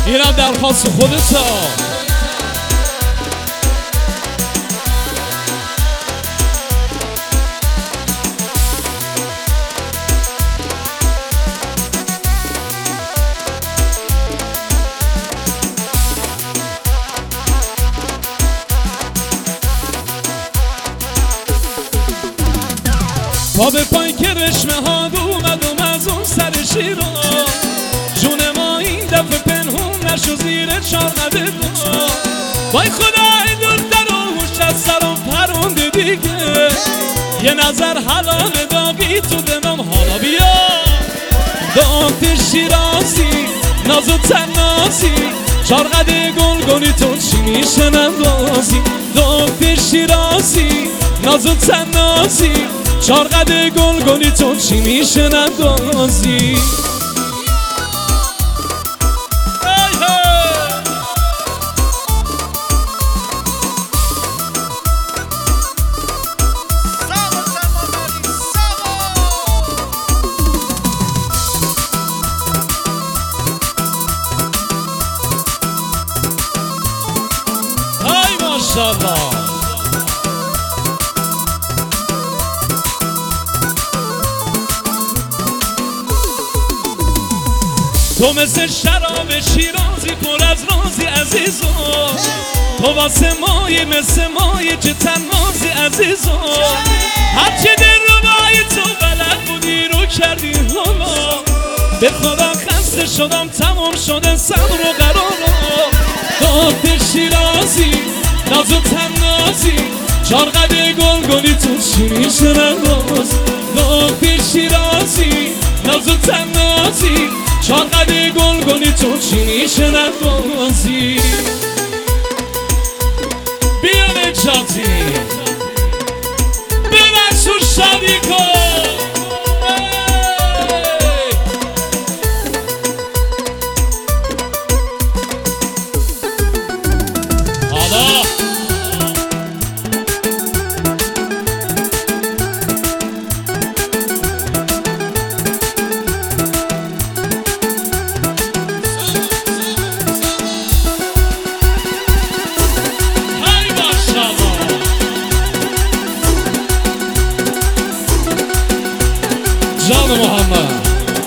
اینم درخواست خودتا. پا به پای که رشمه ها اومدم از اون سر شیرا، جون ما این دفعه پنهون نشو زیر چارقده با. وای خدای دورتر و هوش از سرم پرونده دیگه، یه نظر حلال داغی تو دمم حالا بیا. داغت شیرازی ناز و تنازی، چارقده گلگونی تو چی میشه نندازی. داغت شیرازی ناز و تنازی، چارقده گلگونی تو چی میشه نندازی. ای ماشاءالله. تو مثل شراب شیرازی پر از رازی عزیزو، تو واسه مایی مثل مایی چه تنازی عزیزو. هرچی در روای تو بلد بودی رو کردی حالا، به خدا خسته شدم تمام شده صبر و قرارم. داغت شیرازی ناز و تنازی، چارقده گلگونی تو چی میشه نندازی. داغت شیرازی ناز و تنازی، چارقده گلگونی تو چی میشه نندازی. بیا نجاتی به منصور شادی کن. حالا جان محمد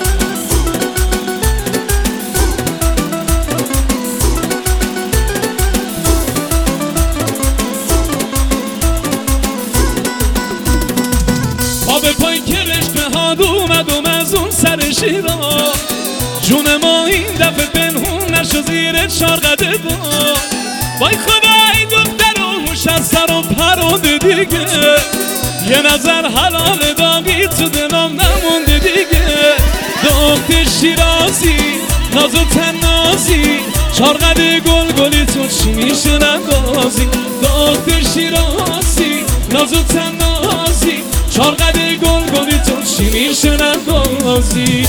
پا به پای که رشمه ها اومدم از اون سر شیرا، جون ما این دفعه پنهون نشو زیر چارقده با. وای خدای دختر و هوش از سر و پرونده دیگه، یه نظر حلال داغی تو دلم نمونده دیگه. داغت شیرازی ناز و تنازی، چارقده گلگلی تو چی میشه نندازی. داغت شیرازی ناز و تنازی، چارقده گلگلی تو چی میشه نندازی.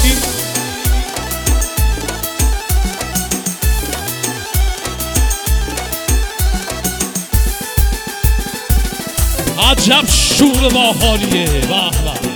عجب شور با حالیه. به به.